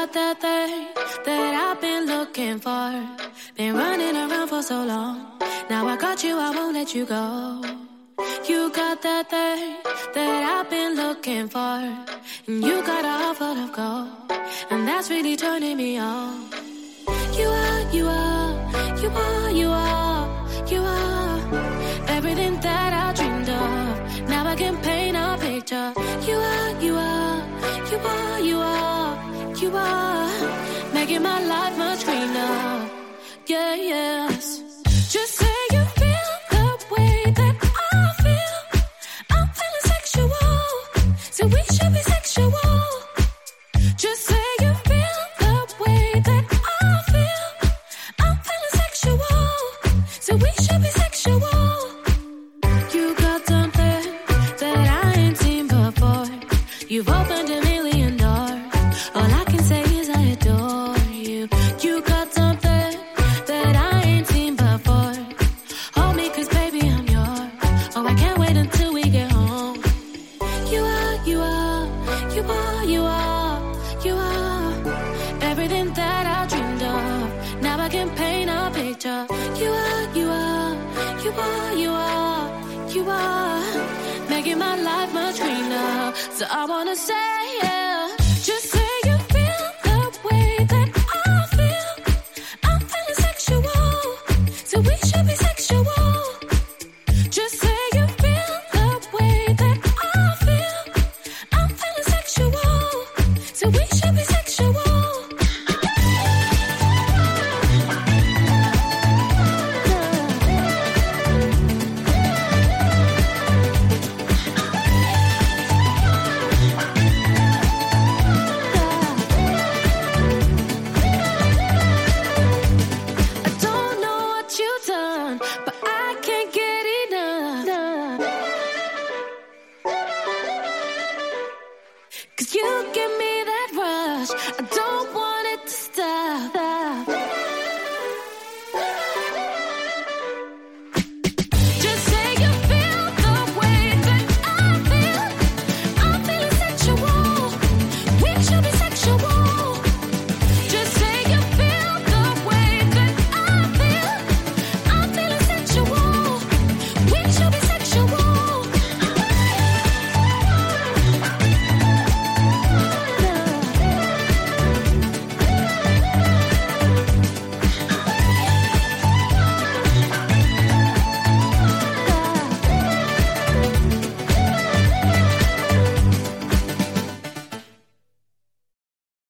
got that thing that I've been looking for. Been running around for so long. Now I got you, I won't let you go. You got that thing that I've been looking for. And you got a heart full of gold. And that's really turning me on. You are, you are, you are, you are, you are everything that I dreamed of. Now I can paint a picture. You are, you are, you are, you are, you are making my life much greener. Yeah, yes. Just say you feel the way that I feel. I'm feeling sexual, so we should be sexual. Just say you feel the way that I feel. I'm feeling sexual, so we should be sexual. You got something that I ain't seen before. You've opened a million doors. All I can say is I adore you. You got something that I ain't seen before. Hold me, 'cause baby I'm yours. Oh, I can't wait until we get home. You are, you are, you are, you are, you are everything that I dreamed of. Now I can paint a picture. You are, you are, you are, you are, you are making my life much greener. So I wanna say, yeah, just say you feel the way that I feel. I'm feeling sexual, so we should be sexual.